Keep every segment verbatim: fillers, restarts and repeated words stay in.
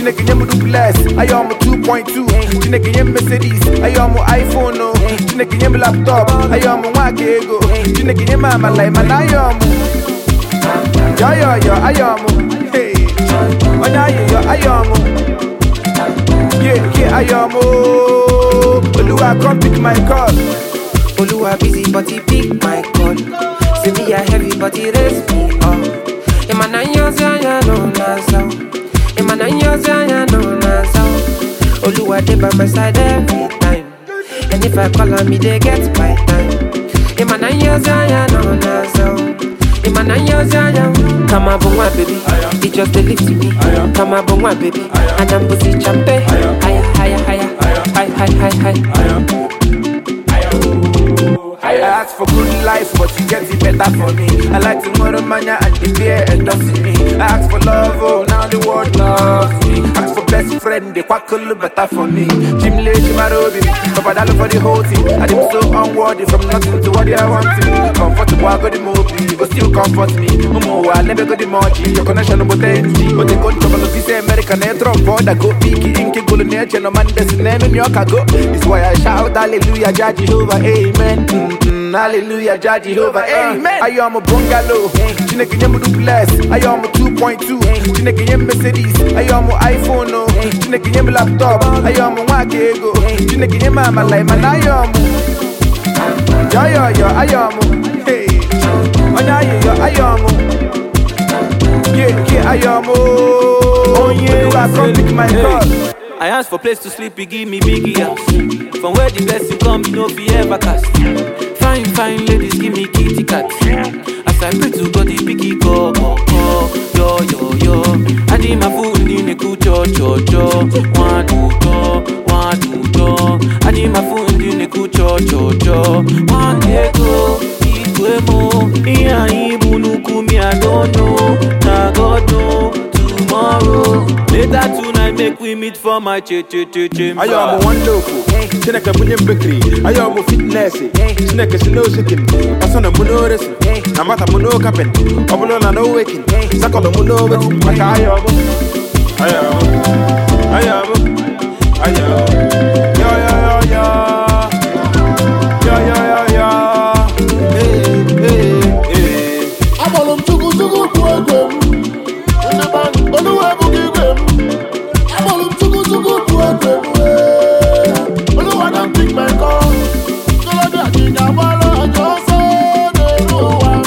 Chineke nyem duplex, I am two point two. Chineke nyem Mercedes, I am iPhone no. Chineke nyem laptop, I am wake ego. Chineke nyem mama like man I am. Yo yo yo, I am. Hey, onya yo, I am. Yeah yeah, I am. Oh, Oluwa come pick my call. Oluwa busy but he pick my call. Say me a heavy but he raise me up. Emana nyoza ya no nazo. Emana nyoza ya no nazo. Oluwa dey by my side every time. And if I call on me, they get my time. Emana nyoza ya no nazo. Emana nyoza ya. Come on, bongwa baby. It just dey lift me. Come on, bongwa baby. And I'm busy champe. Higher, higher, higher. High, high, high, high. I ask for good life, but you get it better for me. I like tomorrow mania and the beer endorsing me. I ask for love, oh, now the world loves me. Ask for best friend, they quack a little better for me. Jim Lee, Jim Arobi, Papa Dalo for the whole team. I am so unworthy from nothing to what they are wanting. Comfortable, I got the movie, but still comfort me. Momo, I never got the mochi, your connection about energy. But they go to trouble, if say American air drop, board, I go peaky, inky, go to nature, no man, there's name in your cargo. It's why I shout, hallelujah, Jah Jehovah, amen. Mm-mm, hallelujah, Jah Jehovah, amen. I am a bungalow, Chineke nyem duplex, I am a two point two. Chineke nyem Mercedes, I am a iPhone no. Chineke nyem laptop, I am a wake ego. Chineke nyem mama like man I am. Yo yo yo, I am. Hey, onya yo, I am. Yeah yeah, I am. Oh yeah, I come pick my call. I asked for place to sleep, he give me biggie house. From where the blessing come, you know fi ever cast. Fine, fine ladies, give me kitty cat. As I pray to God, the biggie go, go, go. Yo, yo, yo. I did my food in the good cho, cho, cho. One, two, two, one, two, two. I did my food in the good cho, cho, cho. One day go, ikwe mo. Iya ibu nuku mi, I don't know. Na God know. Tomorrow, later tonight, make we meet for my che che che che. I am a wonderful. Chineke bunye bakery. I am a fitness. Chineke sino shaking. Asana muno resi. Namata muno kapen. Obulo na no waking. Sakolo muno wet. Maka I am. I am. I am. I am. Yo yo yo yo. Yo yo yo yo. Hey hey hey. Abolum chugu chugu tuwegem. Oluwa bugigem. Abolum chugu chugu tuwegem. Oluwa don pick my call. Tolobi ajiga wala joso deruwa.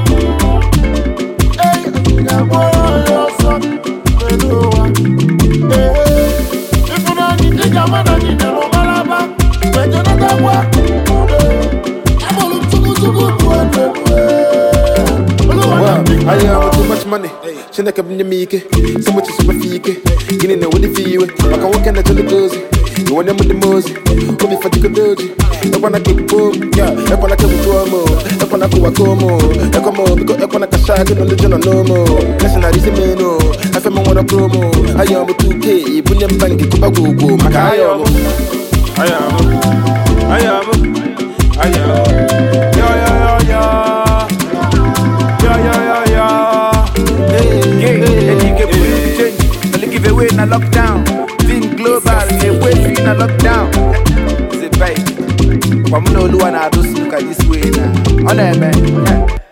Hey, ajiga wala joso deruwa. Hey, if you don't need the man, you don't malaba. When you not that way, abolum chugu chugu tuwegem. I have too much money. Chineke bunye mike. So much is super fike. Gini na wadi fiwe. Waka waka na jole gozi. You want them with the mosey. Obi fatiko doji. Ewa na keep boom. Yeah. Ewa na keep tuomo. Ewa na kuwa komo. Ewa mo. Biko ewa na kashaki. No lejo na nomo. Listen na risi meno. Efe mo wana promo. I am two K. Bunye mbangi kuba gugu. Maka I am. I am. I am. I am. Yo yo yo yo. Away in a lockdown, being global, away in a lockdown. Say bye. From no one I do look at this way now. On there, man.